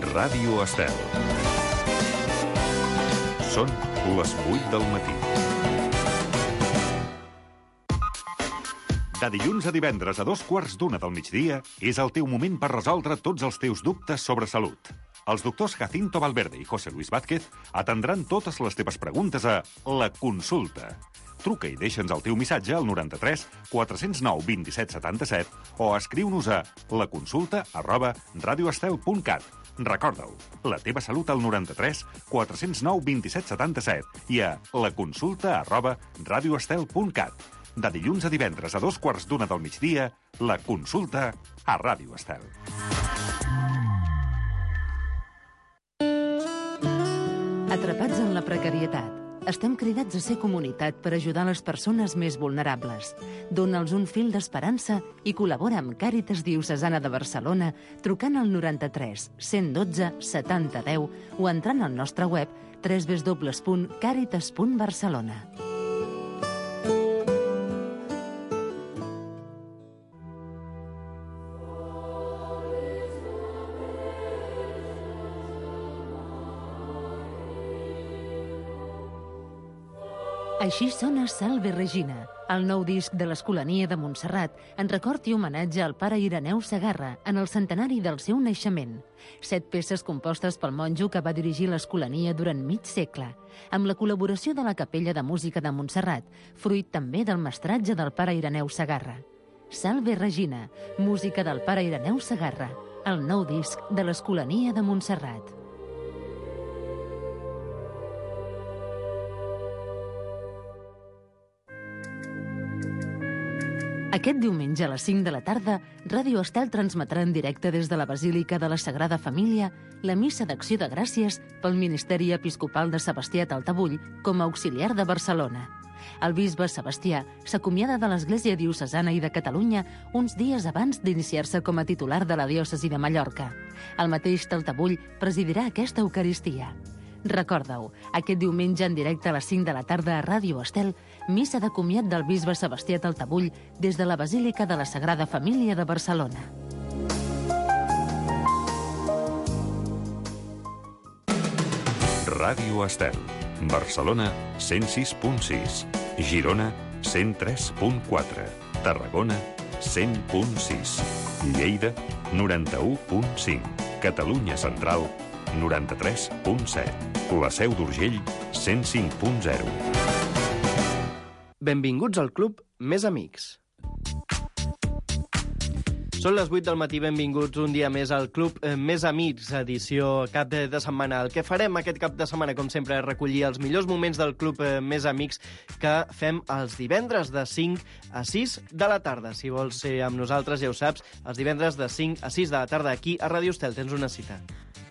Ràdio Estel. Són les 8 del matí. De dilluns a divendres a 2:15 del migdia és el teu moment per resoldre tots els teus dubtes sobre salut. Els doctors Jacinto Valverde i José Luis Vázquez atendran totes les teves preguntes a La Consulta. Truca i deixa'ns el teu missatge al 93 409 27 77 o escriu-nos a laconsulta@radioestel.cat. Recorda-ho, la teva salut al 93 409 27 77 i a laconsulta@radioestel.cat. De dilluns a divendres a 2:15 del migdia, La Consulta a Ràdio Estel. Atrapats en la precarietat. Estem cridats a ser comunitat per ajudar les persones més vulnerables. Dona'ls un fil d'esperança i col·labora amb Càritas Diocesana de Barcelona trucant al 93 112 70 10 o entrant al nostre web www.caritas.barcelona. Així sona Salve Regina, el nou disc de l'Escolania de Montserrat, en record i homenatge al pare Ireneu Segarra en el centenari del seu naixement. 7 peces compostes pel monjo que va dirigir l'Escolania durant mig segle, amb la col·laboració de la Capella de Música de Montserrat, fruit també del mestratge del pare Ireneu Segarra. Salve Regina, música del pare Ireneu Segarra, el nou disc de l'Escolania de Montserrat. Aquest diumenge a les 5 de la tarda, Ràdio Estel transmetrà en directe des de la Basílica de la Sagrada Família la missa d'acció de gràcies pel Ministeri Episcopal de Sebastià Taltabull com a auxiliar de Barcelona. El bisbe Sebastià s'acomiada de l'Església Diocesana i de Catalunya uns dies abans d'iniciar-se com a titular de la diòcesi de Mallorca. El mateix Taltabull presidirà aquesta Eucaristia. Recorda-ho, aquest diumenge en directe a les 5 de la tarda a Ràdio Estel, missa de comiat del bisbe Sebastià Taltabull des de la Basílica de la Sagrada Família de Barcelona. Ràdio Estel. Barcelona, 106.6. Girona, 103.4. Tarragona, 100.6. Lleida, 91.5. Catalunya Central, 93.7. La Seu d'Urgell, 105.0. Benvinguts al Club Més Amics. Són les 8 del matí, benvinguts un dia més al Club Més Amics, edició cap de setmana. El que farem aquest cap de setmana, com sempre, és recollir els millors moments del Club Més Amics que fem els divendres de 5 a 6 de la tarda. Si vols ser amb nosaltres, ja ho saps, els divendres de 5 a 6 de la tarda aquí a Ràdio Estel tens una cita.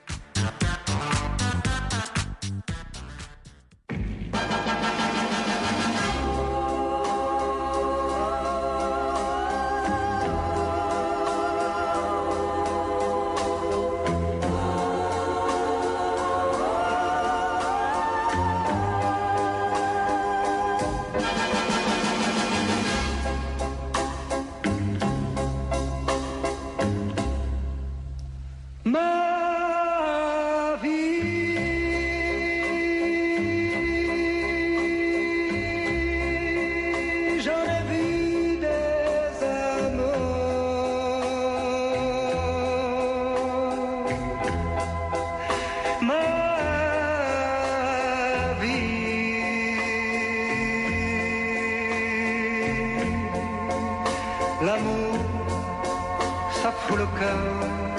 L'amour, ça fout le cœur.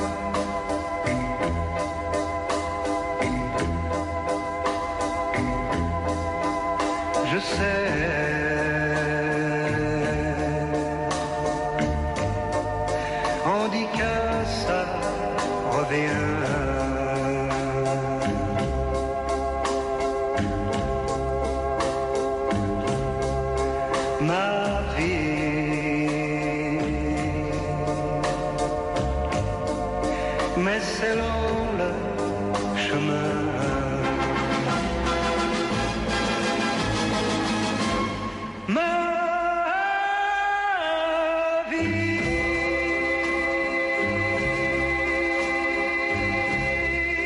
Je sais. On dit que ça revient. Ma vie, mais c'est long le chemin. Ma vie,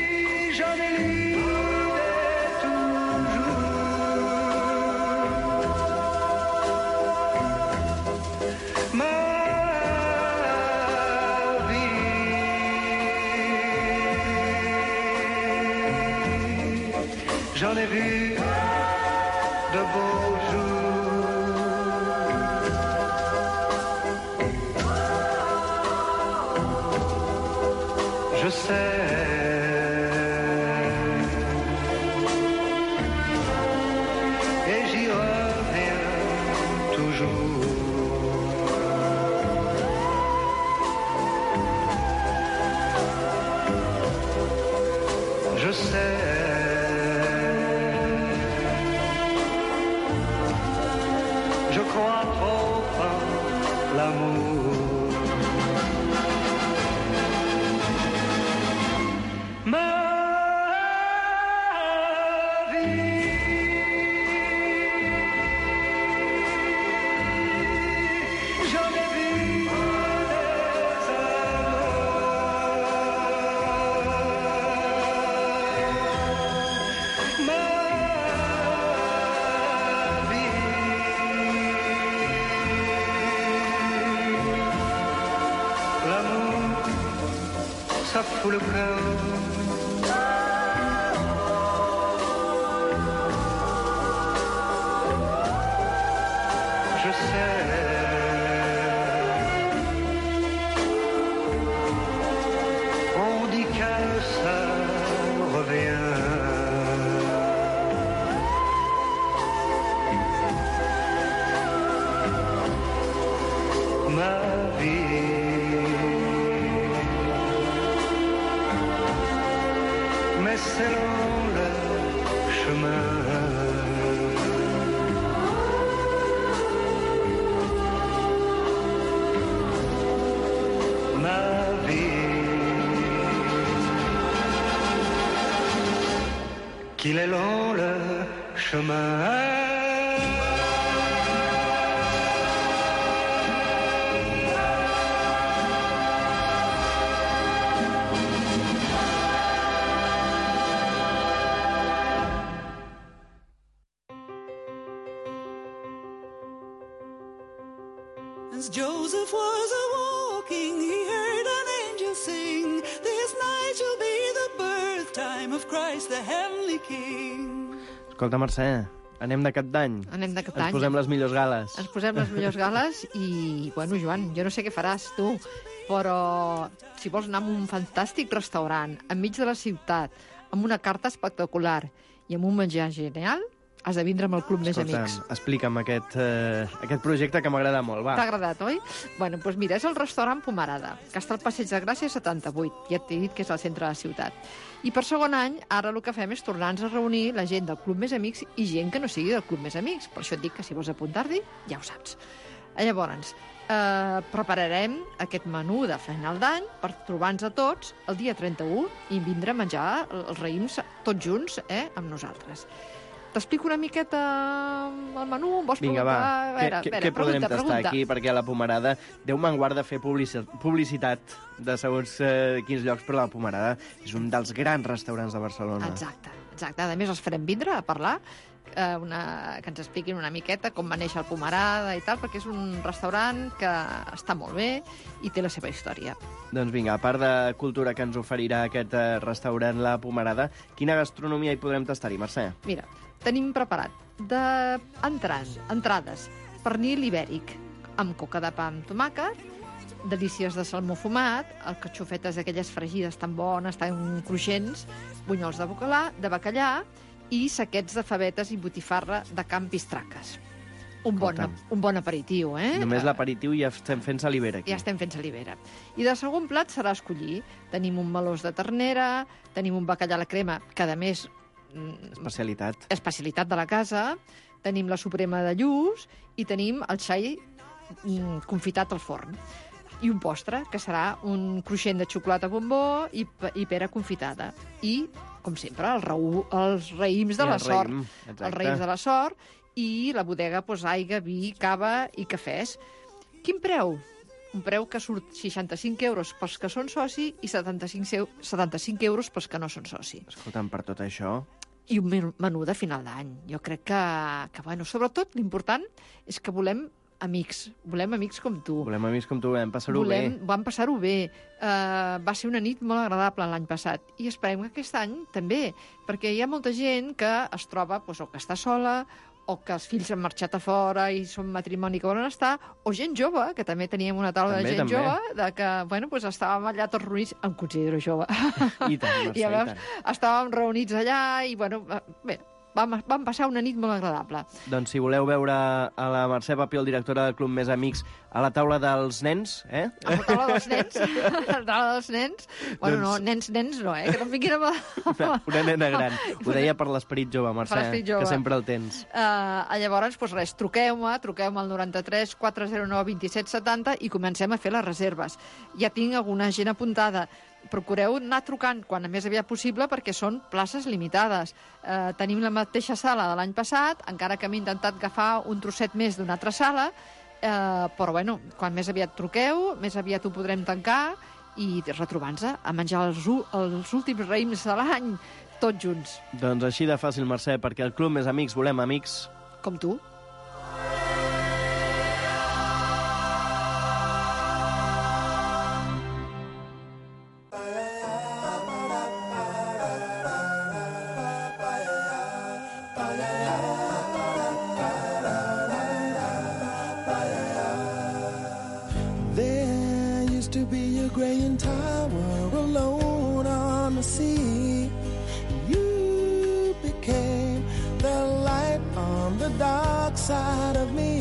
j'en ai vu de beaux jours. Je sais, et j'y reviens toujours. Je sais, je crois trop en l'amour. Ma vie, j'en ai vu des amours. Ma vie, l'amour, ça fout le cœur. Je sais, on dit que ça revient. Ma vie, mais c'est long le chemin. Ma vie, qu'il est long le chemin. As Joseph was a-walking, he heard an angel sing, "This night shall be the birth time of Christ the heavenly King." Escolta, Mercè, anem de cap d'any. Anem de cap Ens d'any. posem les millors gales. Ens posem les millors gales i, bueno, Joan, jo no sé què faràs tu, però si vols anar a un fantàstic restaurant enmig de la ciutat, amb una carta espectacular i amb un menjar genial, has de vindre amb el Club Més Amics. Explica'm aquest projecte que m'agrada molt, va. T'ha agradat, oi? Bueno, doncs mira, és el restaurant Pomarada, que està al Passeig de Gràcia 78. Ja t'he dit que és al centre de la ciutat. I per segon any, ara el que fem és tornar-nos a reunir la gent del Club Més Amics i gent que no sigui del Club Més Amics. Per això et dic que si vols apuntar-t'hi, ja ho saps. Llavors, prepararem aquest menú de final d'any per trobar-nos a tots el dia 31 i vindre a menjar els raïms tots junts, amb nosaltres. T'explico una miqueta el menú? Em vols Vinga, preguntar? va, què podrem tastar aquí? Perquè a la Pomarada, Déu me'n guarda fer publicitat de segons quins llocs, però la Pomarada és un dels grans restaurants de Barcelona. Exacte. A més, els farem vindre a parlar, que ens expliquin una miqueta com va néixer el Pomarada i tal, perquè és un restaurant que està molt bé i té la seva història. Doncs vinga, a part de cultura que ens oferirà aquest restaurant La Pomarada, quina gastronomia hi podrem tastar-hi, Mercè? Mira, tenim preparat entrades, pernil ibèric, amb coca de pa amb tomàquet, delícies de salmó fumat, alcatxofetes d'aquelles fregides tan bones, tan cruixents, bunyols de bacallà i saquets de favetes i botifarra de Can Pistraques. Un bon aperitiu, eh? Només l'aperitiu ja estem fent salivera aquí. Ja estem fent salivera. I de segon plat serà escollir. Tenim un melós de ternera, tenim un bacallà a la crema, que a més... Especialitat de la casa, tenim la suprema de lluç i tenim el xai confitat al forn. I un postre, que serà un cruixent de xocolata bombó i pera confitada. I, com sempre, els raïms de la sort. Els raïms de la sort i la bodega, aigua, vi, cava i cafès. Quin preu? Un preu que surt 65 euros pels que són soci i 75 euros pels que no són soci. Escolta'm, per tot això... I un menú de final d'any. Jo crec que bueno, sobretot l'important és que volem amics. Volem amics com tu. Volem amics com tu, vam passar-ho bé. Vam passar-ho bé. Va ser una nit molt agradable l'any passat. I esperem que aquest any també, perquè hi ha molta gent que es troba o que està sola, o que els fills han marxat a fora i són matrimoni que volen estar, o gent jove, que també teníem una taula de gent jove, de que, estàvem allà tots reunits, em considero jove. I tant, Mercè, i tant. Estàvem reunits allà i, bé, vam passar una nit molt agradable. Doncs si voleu veure a la Mercè Papiol, directora del Club Més Amics, a la taula dels nens, A la taula dels nens? A la taula dels nens? Bueno, no, nens no, que no em fiquin amb... Una nena gran. Ho deia per l'esperit jove, Mercè, que sempre el tens. Llavors, truqueu-me al 93 409 27 70 i comencem a fer les reserves. Ja tinc alguna gent apuntada. Procureu anar trucant quan més aviat possible perquè són places limitades. Tenim la mateixa sala de l'any passat, encara que hem intentat agafar un trosset més d'una altra sala, però quan més aviat truqueu, més aviat ho podrem tancar i retrobar-nos a menjar els últims raïms de l'any, tots junts. Doncs així de fàcil, Mercè, perquè el Club Més Amics volem amics... Com tu. Graying tower alone on the sea. You became the light on the dark side of me.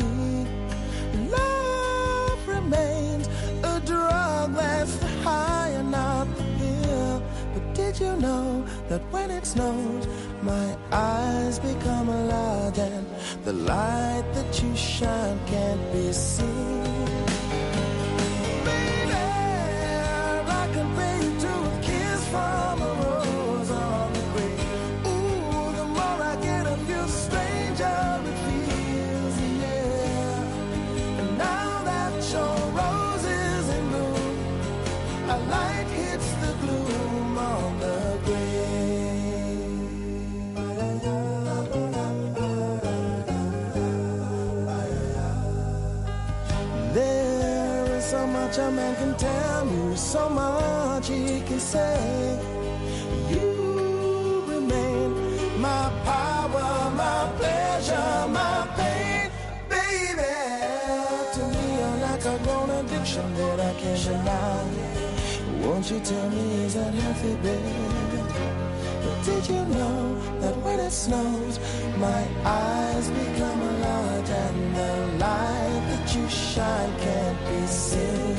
Love remains a drug that's the high and not the pill. But did you know that when it snows, my eyes become alive and the light that you shine can't be seen? A man can tell you so much he can say. You remain my power, my pleasure, my pain, baby. To me you're like a grown addiction that I can't deny. Won't you tell me, is that healthy, baby? But did you know that when it snows, my eyes become a light and the light that you shine can't be seen?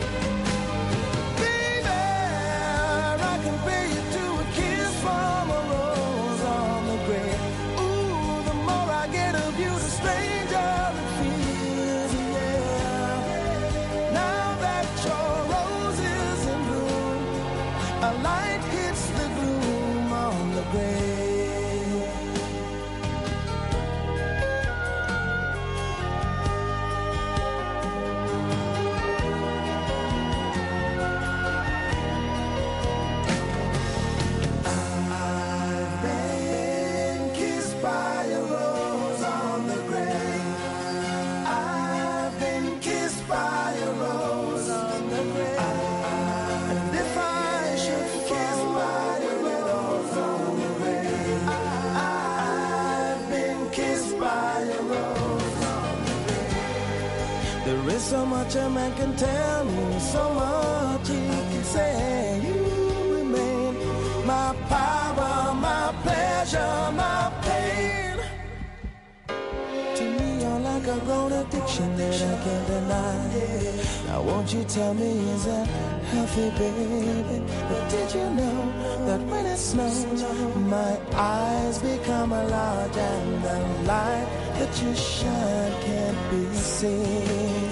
So much a man can tell me, so much he can say. You remain my power, my pleasure, my pain. To me you're like a grown addiction that I can't deny. Now won't you tell me, is that healthy, baby? But did you know that when it snows, my eyes become a large and the light that you shine can't be seen?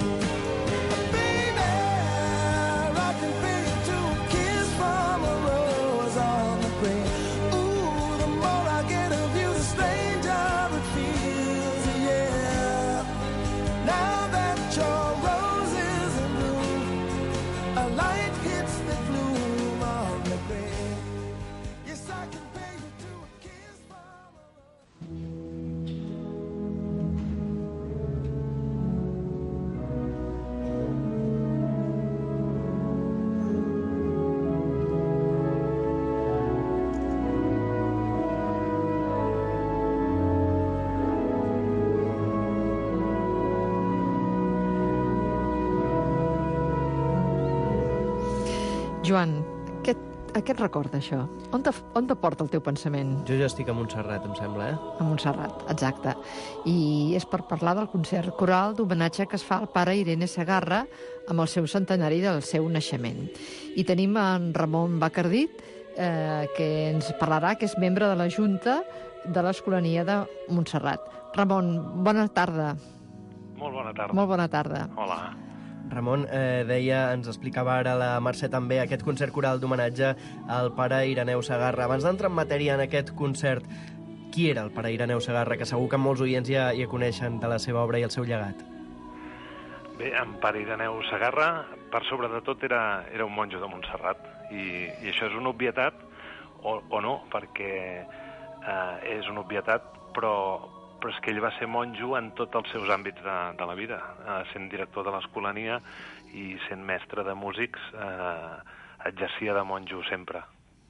Joan, a què et recorda això? On te porta el teu pensament? Jo ja estic a Montserrat, em sembla, A Montserrat, exacte. I és per parlar del concert coral d'homenatge que es fa al pare Irene Segarra amb el seu centenari del seu naixement. I tenim en Ramon Bacardit, que ens parlarà, que és membre de la Junta de l'Escolania de Montserrat. Ramon, bona tarda. Molt bona tarda. Molt bona tarda. Hola. Ramon, ens explicava ara la Mercè també aquest concert coral d'homenatge al pare Ireneu Segarra. Abans d'entrar en matèria en aquest concert, qui era el pare Ireneu Segarra, que segur que molts oients ja coneixen de la seva obra i el seu llegat? Bé, en pare Ireneu Segarra, per sobre de tot, era un monjo de Montserrat. I això és una obvietat, o no, perquè és una obvietat, però és que ell va ser monjo en tots els seus àmbits de la vida, sent director de l'Escolania i sent mestre de músics, exercia de monjo sempre.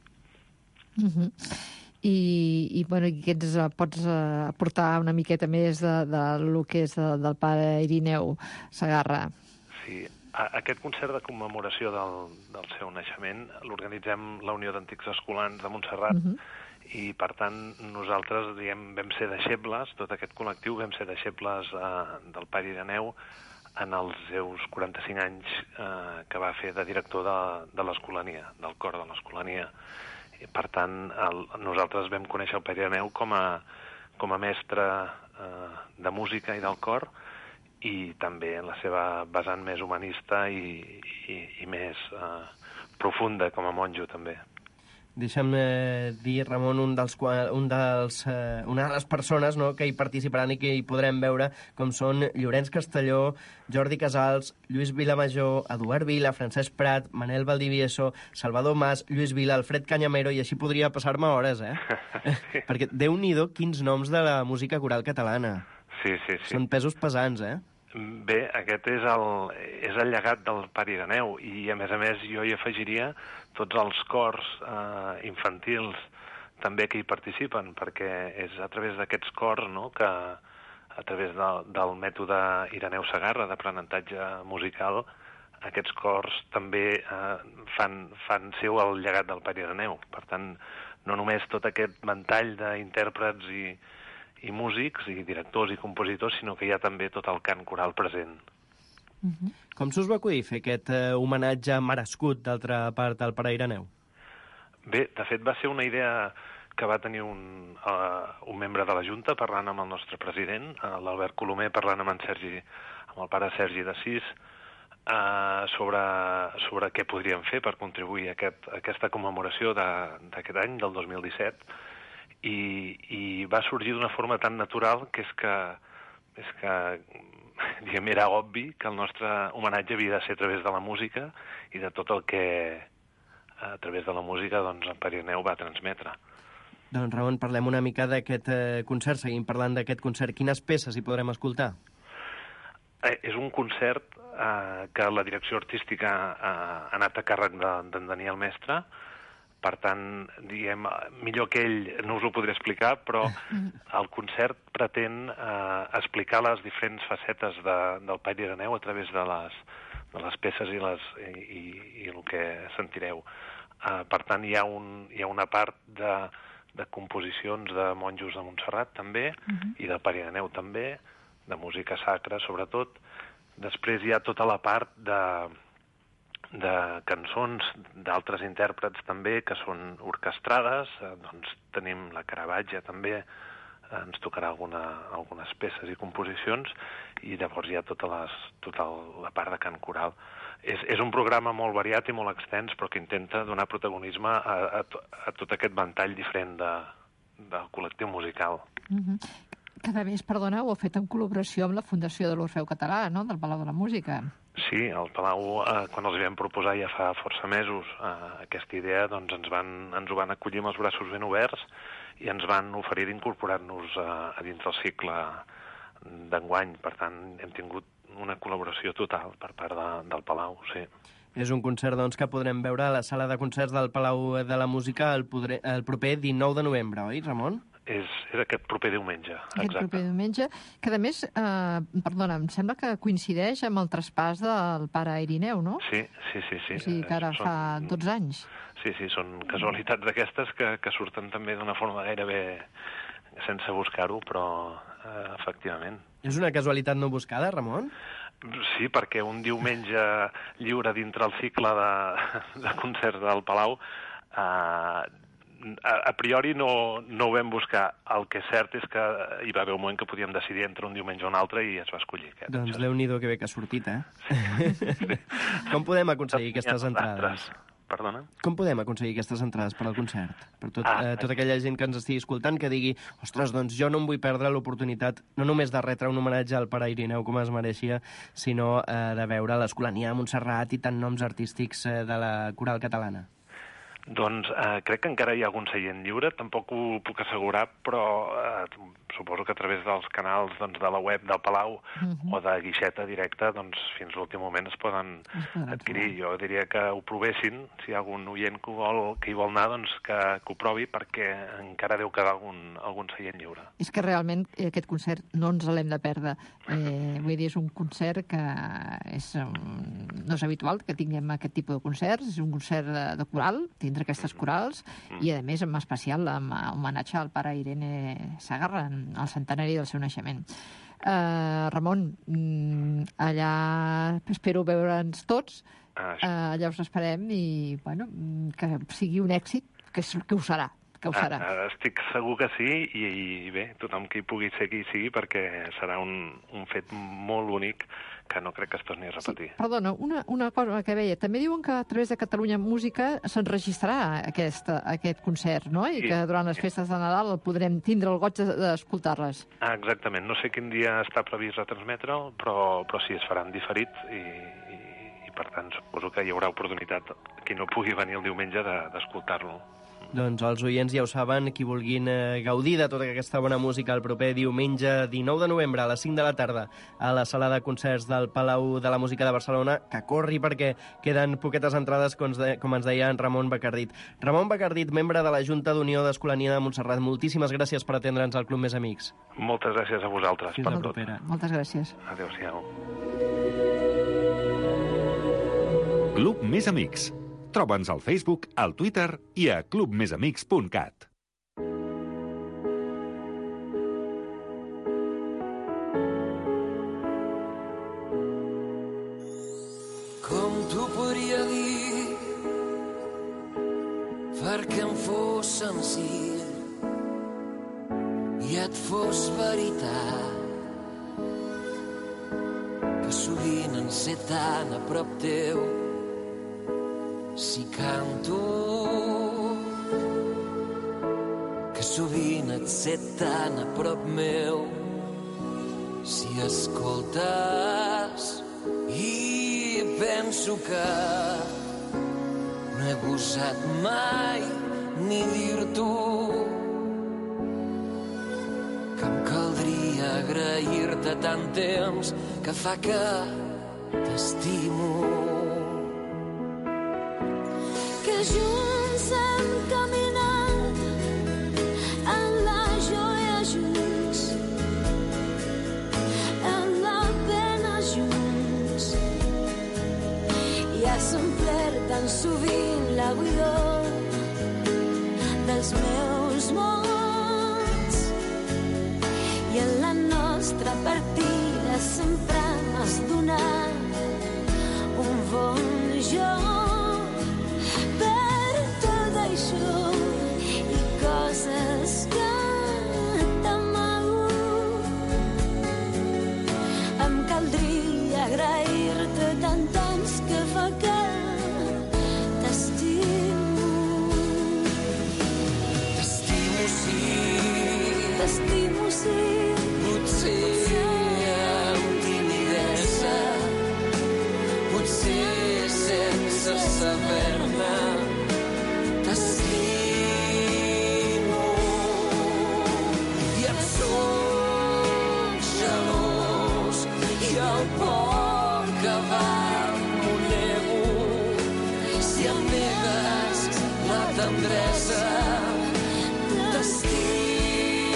I què ens pots aportar una miqueta més del que és del pare Ireneu Segarra? Sí, aquest concert de commemoració del seu naixement l'organitzem la Unió d'Antics Escolans de Montserrat, i, per tant, nosaltres vam ser deixebles, tot aquest col·lectiu vam ser deixebles del pare Ireneu en els seus 45 anys que va fer de director de l'Escolania, del cor de l'Escolania. Per tant, nosaltres vam conèixer el pare Ireneu com a mestre de música i del cor, i també en la seva vessant més humanista i més profunda com a monjo, també. Deixa'm dir, Ramon, una de les persones, no, que hi participaran i que hi podrem veure, com són Llorenç Castelló, Jordi Casals, Lluís Vilamajor, Eduard Vila, Francesc Prat, Manel Valdivieso, Salvador Mas, Lluís Vila, Alfred Canyamero, i així podria passar-me hores, Perquè Déu-n'hi-do quins noms de la música coral catalana. Sí. Són pesos pesants, Bé, aquest és el llegat del pare Ireneu, i a més jo hi afegiria tots els cors infantils també que hi participen, perquè és a través d'aquests cors, no?, que a través del mètode Ireneu Segarra d'aprenentatge musical, aquests cors també fan seu el llegat del pare Ireneu. Per tant, no només tot aquest ventall d'intèrprets i músics, i directors i compositors, sinó que hi ha també tot el cant coral present. Com s'us va acudir fer aquest homenatge merescut, d'altra part, al pare Ireneu? Bé, de fet, va ser una idea que va tenir un membre de la Junta parlant amb el nostre president, l'Albert Colomer, parlant amb el pare Sergi d'Assís, sobre què podríem fer per contribuir a aquesta commemoració d'aquest any, del 2017, i va sorgir d'una forma tan natural que és que diguem, era obvi que el nostre homenatge havia de ser a través de la música i de tot el que a través de la música el pare Ireneu va transmetre. Doncs, Ramon, parlem una mica d'aquest concert, seguim parlant d'aquest concert. Quines peces hi podrem escoltar? És un concert que la direcció artística ha anat a càrrec d'en Daniel Mestre. Per tant, diguem, millor que ell no us ho podré explicar, però el concert pretén explicar les diferents facetes del pare Ireneu a través de les peces i el que sentireu. Per tant, hi ha una part de composicions de monjos de Montserrat, també, i del pare Ireneu, també, de música sacra, sobretot. Després hi ha tota la part de cançons d'altres intèrprets també, que són orquestrades. Doncs tenim la Caravaggio també, ens tocarà algunes peces i composicions, i llavors hi ha tota la part de cant coral. És un programa molt variat i molt extens, però que intenta donar protagonisme a tot aquest ventall diferent del col·lectiu musical. Cada mes, perdona, ho ha fet en col·laboració amb la Fundació de l'Orfeu Català, no?, del Palau de la Música. Sí, al Palau, quan els vam proposar ja fa força mesos aquesta idea, doncs ens ho van acollir amb els braços ben oberts i ens van oferir d'incorporar-nos a dins del cicle d'enguany. Per tant, hem tingut una col·laboració total per part del Palau, sí. És un concert, doncs, que podrem veure a la sala de concerts del Palau de la Música el proper 19 de novembre, oi, Ramon? És aquest proper diumenge, Aquest proper diumenge, que a més, perdona, em sembla que coincideix amb el traspàs del pare Irineu, no? Sí. O sigui que ara fa 12 anys. Sí, són casualitats d'aquestes que surten també d'una forma gairebé sense buscar-ho, però efectivament. És una casualitat no buscada, Ramon? Sí, perquè un diumenge lliure dintre el cicle de concerts del Palau, a priori no ho vam buscar. El que és cert és que hi va haver un moment que podíem decidir entre un diumenge o un altre i es va escollir aquest. Doncs Déu-n'hi-do que bé que ha sortit, eh? Sí. Com podem aconseguir aquestes entrades? Perdona? Com podem aconseguir aquestes entrades per al concert? Per tota aquella gent que ens estigui escoltant que digui ostres, doncs jo no em vull perdre l'oportunitat no només de retre un homenatge al pare Irineu com es mereixia, sinó de veure l'Escolania de Montserrat i tant noms artístics de la coral catalana. Doncs crec que encara hi ha algun seient lliure, tampoc ho puc assegurar, però suposo que a través dels canals de la web del Palau o de guixeta directa, doncs fins l'últim moment es poden adquirir. Jo diria que ho provessin, si hi ha algun oient que hi vol anar, doncs que ho provi, perquè encara deu quedar algun seient lliure. És que realment aquest concert no ens l'hem de perdre. Vull dir, és un concert que no és habitual que tinguem aquest tipus de concerts, és un concert de coral, tindre aquestes corals, i a més en especial amb homenatge al pare Irene Sagarra, al centenari del seu naixement. Ramon, allà espero veure'ns tots, allà us esperem i que sigui un èxit, que ho serà. Estic segur que sí, i bé, tothom que hi pugui ser qui sigui, perquè serà un fet molt únic que no crec que es torni a repetir. Sí, perdona, una cosa que veia. També diuen que a través de Catalunya Música s'enregistrarà aquest concert, no? I que durant les festes de Nadal podrem tindre el goig d'escoltar-les. Exactament. No sé quin dia està previst retransmetre'l, però sí, es farà en diferit i per tant suposo que hi haurà oportunitat qui no pugui venir el diumenge d'escoltar-lo. Doncs els oients ja ho saben, qui vulguin gaudir de tota aquesta bona música el proper diumenge 19 de novembre a les 5 de la tarda a la sala de concerts del Palau de la Música de Barcelona, que corri perquè queden poquetes entrades, com ens deia en Ramon Bacardit. Ramon Bacardit, membre de la Junta d'Unió d'Escolania de Montserrat, moltíssimes gràcies per atendre'ns al Club Més Amics. Moltes gràcies a vosaltres. Fins la propera. Moltes gràcies. Adéu-siau. Club Més Amics. Troba'ns al Facebook, al Twitter i a clubmesamics.cat. Com t'ho podria dir perquè em fos senzill i et fos veritat que sovint en ser tan a prop teu si canto que sovint et sé tan a prop meu si escoltes i penso que no he gosat mai ni dir-t'ho que em caldria agrair-te tant temps que fa que t'estimo. Junts hem caminat en la joia junts, en la pena junts, i has omplert tan sovint la buidor dels meus mots, i en la nostra partida sempre m'has donat un bon joc. I coses que t'amago em caldria agrair-te tant temps que fa que t'estimo. T'estimo sí, potser amb timidesa, potser sense saber-ne. T'estimo i et soc gelós i el por que va m'ho nego si em negues la tendresa. T'estimo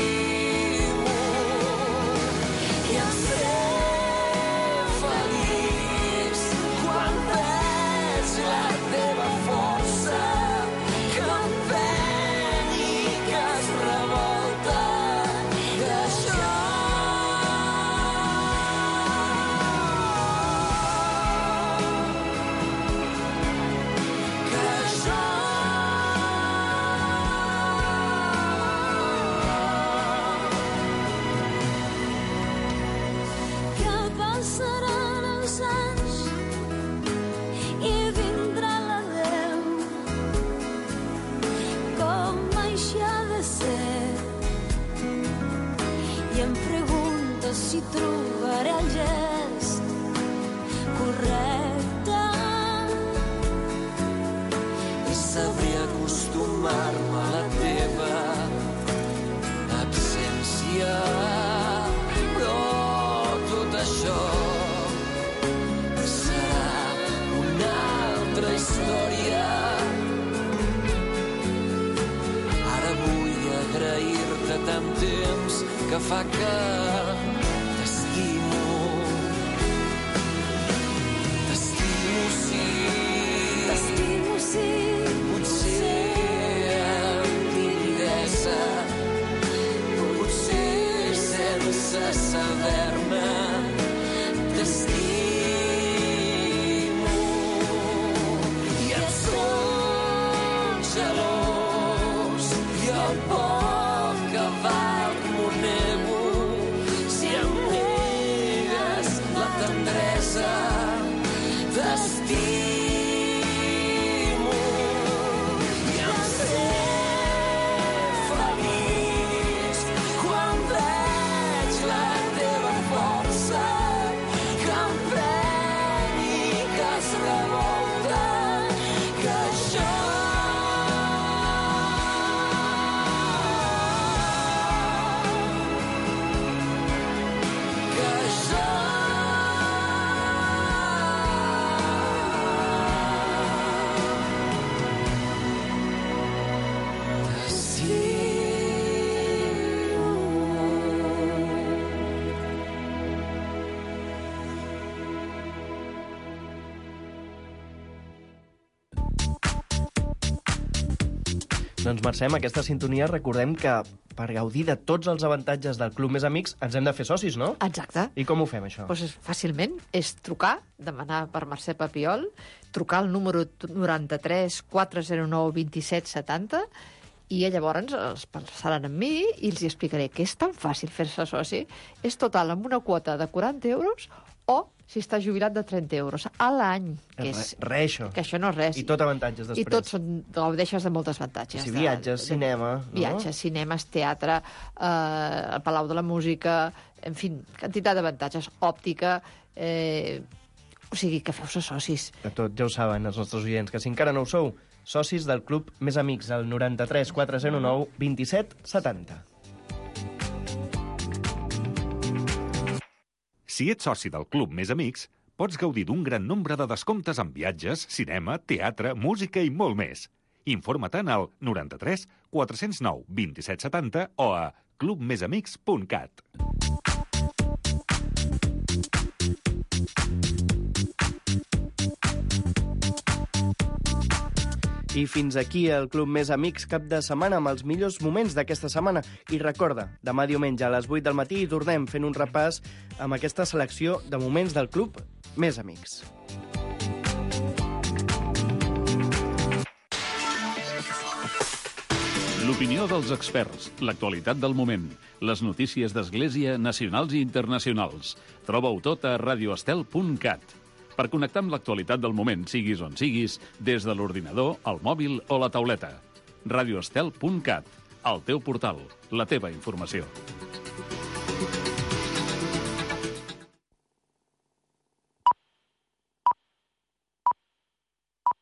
sabré acostumar-me a la teva absència. Però tot això serà una altra història. Ara vull agrair-te tant temps que fa que t'estimo. T'estimo, sí. T'estimo, sí. Potser amb timidesa, potser sense saber-ne. T'estimo i et soc gelós i el poc que val m'ho nego. Si em negues la tendresa, t'estimo i em sé feliç quan veig la teva força que em pren i que es revolta, que jo Doncs, Mercè, amb aquesta sintonia recordem que per gaudir de tots els avantatges del Club Més Amics ens hem de fer socis, no? Exacte. I com ho fem, això? Doncs fàcilment és trucar, demanar per Mercè Papiol, trucar al número 93 409 27 70 i llavors es passaran amb mi i els explicaré que és tan fàcil fer-se soci. És total amb una quota de 40 euros o si està jubilat de 30 euros a l'any. Que això. Que això no és res. I tot avantatges després. I tots gaudeixes de molts avantatges. Si viatges, cinema... Viatges, cinemes, teatre, el Palau de la Música, en fi, quantitat d'avantatges, òptica... O sigui, que feu-se socis. De tot, ja ho saben els nostres oients, que si encara no ho sou, socis del Club Més Amics, al 93 409 27 70. Si ets soci del Club Més Amics, pots gaudir d'un gran nombre de descomptes en viatges, cinema, teatre, música i molt més. Informa-te'n al 93 409 27 70 o a clubmesamics.cat. I fins aquí el Club Més Amics cap de setmana amb els millors moments d'aquesta setmana. I recorda, demà diumenge a les 8 del matí hi tornem fent un repàs amb aquesta selecció de moments del Club Més Amics. L'opinió dels experts, l'actualitat del moment, les notícies d'Església nacionals i internacionals. Troba-ho tot a radioestel.cat. Per connectar amb l'actualitat del moment, siguis on siguis, des de l'ordinador, el mòbil o la tauleta. radioestel.cat, el teu portal, la teva informació.